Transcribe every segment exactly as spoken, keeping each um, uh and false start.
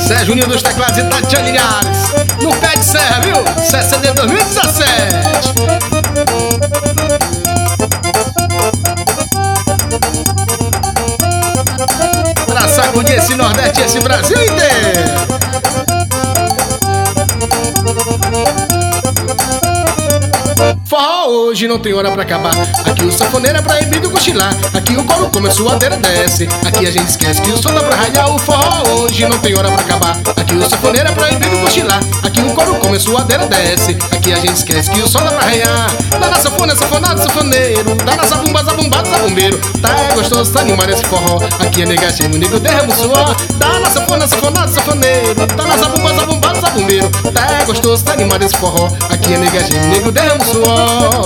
Sérgio Nil dos teclados e Tatiane Linhares. No pé de serra, viu? C C D dois mil e dezessete. Pra sacudir esse Nordeste e esse Brasil inteiro. Forró hoje não tem hora pra acabar. Aqui o sanfoneiro é proibido cochilar. Aqui o coro come, a suadeira desce. Aqui a gente esquece que o som dá pra raiar. O forró hoje não tem hora pra acabar. Aqui o sanfoneiro é proibido cochilar. Aqui o coro come, a suadeira desce. Aqui a gente esquece que o som dá pra raiar. Dá na sanfona, sanfonado, sanfoneiro. Dá na zabumba, zabumbado, zabumbeiro. Tá é gostoso, tá animado esse forró. Aqui é nega gemo, nego derrama o suor. Dá na sanfona, sanfonado, sanfoneiro. Dá na zabumba, zabumbado, zabumbeiro. Tá é gostoso, tá animado esse forró. Aqui é nega gemo, nego derrama o suor.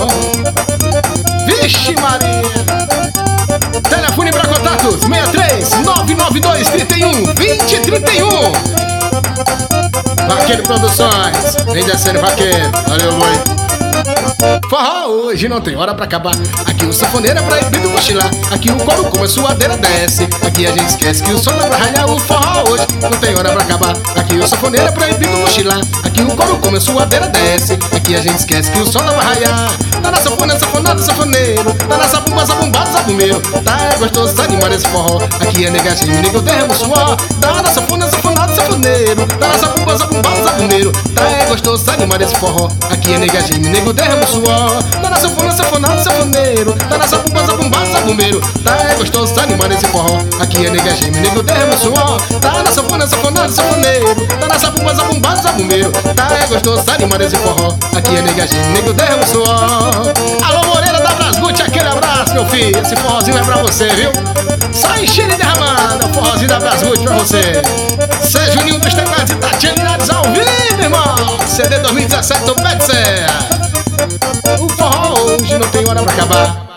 Vixe Maria. Telefone para contatos seis três nove nove dois, três um, vinte, trinta e um. Vaqueiro Produções, vem descendo vaqueiro. Valeu, boi. Forró hoje não tem hora pra acabar. Aqui o sanfoneiro é proibido cochilar. Aqui o coro come, a suadeira desce. Aqui a gente esquece que o som dá pra raiar. O forró hoje não tem hora pra acabar. Aqui o sanfoneiro é proibido cochilar. Aqui o coro come, a suadeira desce. Aqui a gente esquece que o som dá pra raiar. Tá na sanfona, sanfonado, sanfoneiro. Tá na zabumba, zabumbado, zabumbeiro. Tá é gostoso, tá animado esse forró. Aqui é nega gemo, nego derrama o suor. Tá na sanfona, sanfonado, sanfoneiro. Tá na zabumba, zabumbado, zabumbeiro. Tá é gostoso, tá animado esse forró. Aqui é nega gemo, nego derrama o suor. Tá na sanfona, sanfonado, sanfoneiro. Tá na zabumba, zabumbado, zabumbeiro. Tá é gostoso, tá animado esse forró. Aqui é nega gemo, nego derrama o suor. Tá na sanfona, sanfonado, sanfoneiro. Tá na zabumba, zabumbado, zabumbeiro. Tá é gostoso, tá animado esse forró. Aqui é nega gemo, nego derrama o suor. Alô Moreira da Brasgut, aquele abraço, meu filho. Esse forrozinho é pra você, viu? Só enchendo e derramando, o forrozinho da Brasgut pra você. Sérgio Nil dos teclados e Tatiane Linhares ao vivo, irmão. C D dois mil e dezessete, no pé de serra. O forró hoje não tem hora pra acabar.